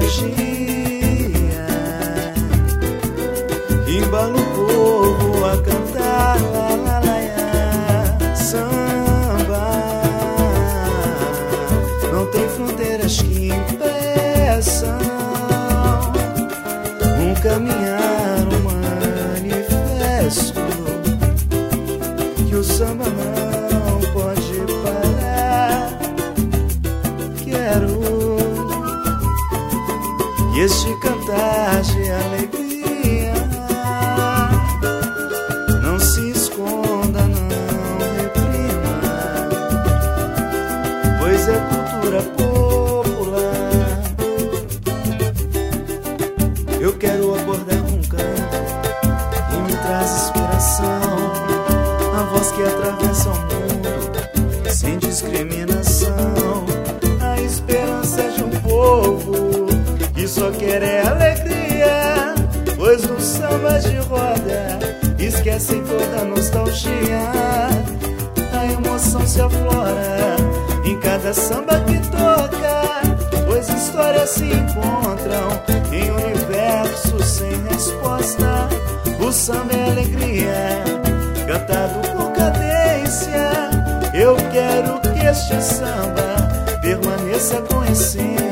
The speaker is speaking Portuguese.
nostalgia, embala o povo a cantar lá, lá, lá, lá. Samba não tem fronteiras que impeçam um caminhar, um manifesto que o samba não pode parar. Quero que este cantar de alegria não se esconda, não reprima, pois é cultura popular. Eu quero acordar com um canto que me traz inspiração, a voz que atravessa o mundo sem discriminação, a esperança de um povo que só quer é alegria, pois no samba de roda esquecem toda a nostalgia. A emoção se aflora em cada samba que toca, pois histórias se encontram em universos sem resposta. O samba é alegria, cantado com cadência. Eu quero que este samba permaneça com essência.